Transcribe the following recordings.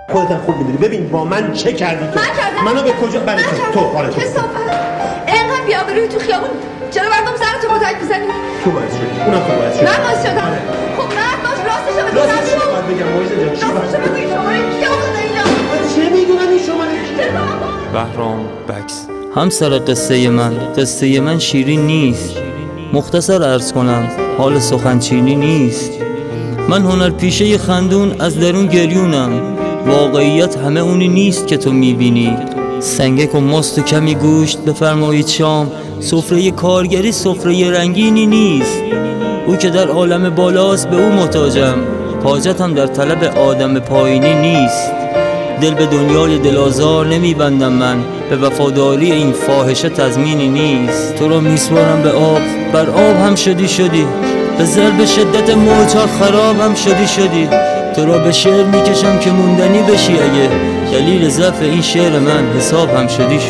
خودت هم خوب میدونی. ببین با من چه کردی تو؟ من کردم. منو به کجا برای تو آره تو اینقدر بی‌آبرویی تو خیابون چرا مردم سرتو کتک می‌زنی؟ تو باعث شدی. اونم تو باعث شدی. من باعث شدم. خب مرد باش راستشو بگو. راستشو باید بگم مویزه جان. راستشو بگو این شماره کیه آورده اینجا؟ من چه میدونم این شماره کیه؟ بهرام بکس. همسر قصه من شیرین نیست. مختصر عرض کنم حال سخنچینی نیست. من هنرپیشه خندون از درون گریونم. واقعیت همه اونی نیست که تو میبینی. سنگک و ماست و کمی گوشت بفرمایید شام. سفره کارگری سفره رنگینی نیست. او که در عالم بالاست به او محتاجم. حاجتم در طلب آدم پایینی نیست. دل به دنیای دلازار نمیبندم من. به وفاداری این فاحشه تضمینی نیست. تو را میسپارم به آب، بر آب هم شدی. به ضرب شدت موج‌ها خراب هم شدی. تو را به شعر میکشم که موندنی بشی. اگه دلیل ضعف این شعر من حساب هم شدی.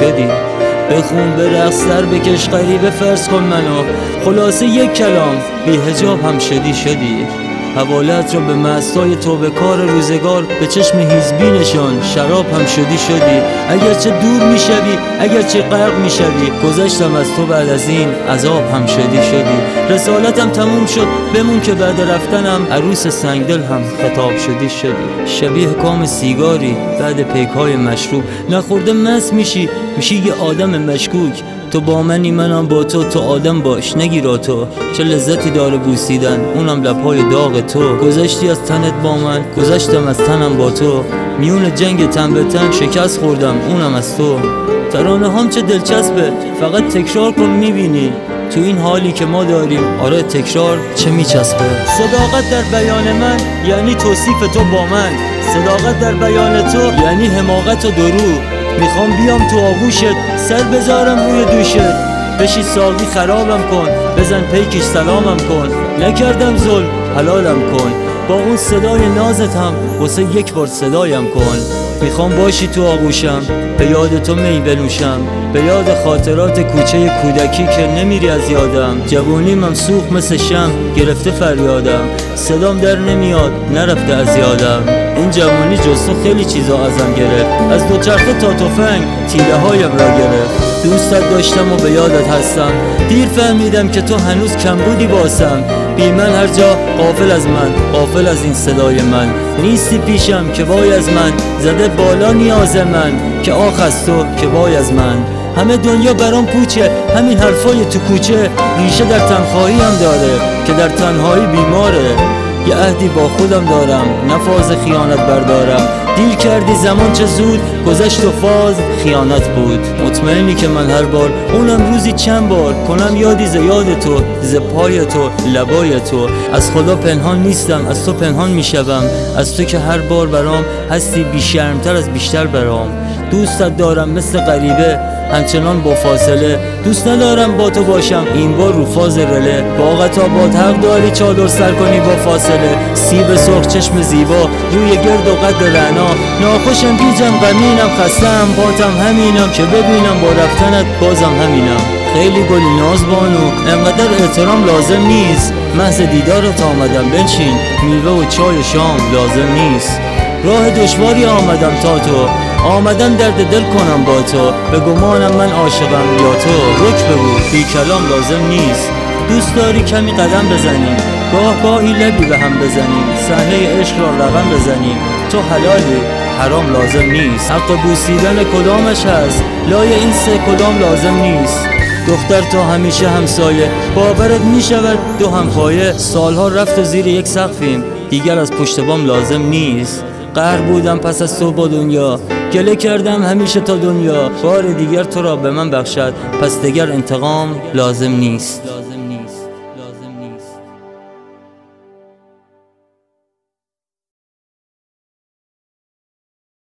بخون برقص سر بکش غریبه فرض کن منو. خلاصه یک کلام بی حجاب هم شدی. حوالت را به مستای توبه کار روزگار به چشم حزبی نشان شراب هم شدی. اگرچه دور میشوی اگرچه غرق میشوی گذشتم از تو بعد از این عذاب هم شدی. رسالتم تموم شد بمون که بعد رفتنم عروس سنگدل هم خطاب شدی. شبیه کام سیگاری بعد پیک‌های مشروب نخورده مست میشی یه آدم مشکوک. تو با منی منم با تو آدم باش نگیرا تو. چه لذتی داره بوسیدن اونم لبهای داغ تو. گذشتی از تنت با من گذشتم از تنم با تو. میون جنگ تن به تن شکست خوردم اونم از تو. ترانه هم چه دلچسبه فقط تکرار کن میبینی. تو این حالی که ما داریم آره تکرار چه میچسبه. صداقت در بیان من یعنی توصیف تو با من. صداقت در بیان تو یعنی حماقت و درو. میخوام بیام تو آغوشت سر بذارم روی دوشت. بشی ساقی خرابم کن بزن پیکش سلامم کن. نکردم ظلم حلالم کن. با اون صدای نازت هم واسه یک بار صدایم کن. میخوام باشی تو آغوشم به یاد تو می بنوشم. به یاد خاطرات کوچه کودکی که نمیری از یادم. جوونی ممسوخ مثل شم گرفته فریادم. صدام در نمیاد نرفته از یادم. این جوانی جز تو خیلی چیزا ازم گرفت. از دوچرخه تا تفنگ تیره هایم را گرفت. دوستت داشتم و به یادت هستم. دیر فهمیدم که تو هنوز کم بودی باسم. بی من هر جا غافل از من غافل از این صدای من. نیستی پیشم که وای از من. زده بالا نیاز من که آخ از تو که وای از من. همه دنیا برام پوچه همین حرفای تو کوچه. ریشه در تنهایی هم داره که در تنهایی بیماره. یه عهدی با خودم دارم نفاز خیانت بردارم. دیر کردی زمان چه زود گذشت و فاز خیانت بود. مطمئنی که من هر بار اونم روزی چند بار کنم یادی ز یاد تو ز پای تو لبای تو. از خدا پنهان نیستم از تو پنهان میشوم. از تو که هر بار برام هستی بیشرمتر از بیشتر برام. دوستت دارم مثل غریبه همچنان با فاصله. دوست ندارم با تو باشم این بار رو فاز رله. باغت آباد حق داری چادر سر کنی با فاصله. سیب سرخ چشم زیبا روی گرد و قد رعنا. ناخوشم گیجم غمینم خستم باتم همینم که ببینم با رفتنت بازم همینم. خیلی گلی ناز بانو انقدر احترام لازم نیست. محض دیدارت آمدم بنشین میوه و چای و شام لازم نیست. راه دشواری آمدم تا تو آمدم درد دل کنم با تو. به گمانم من عاشقم یا تو رک بگو بی کلام لازم نیست. دوست داری کمی قدم بزنیم گاهی لبی به هم بزنیم. صحنه عشق را رقم بزنیم. تو حلالی حرام لازم نیست. حق بوسیدن کدامش هست لای این سه کدام لازم نیست. دختر تو همیشه همسایه باورت میشود دو همپایه. سالها رفت و زیر یک سقفیم دیگر از پشت بام لازم نیست. قهر بودم پس از تو با دنیا گله کردم همیشه تا دنیا بار دیگر تو را به من بخشد. پس دیگر انتقام لازم نیست.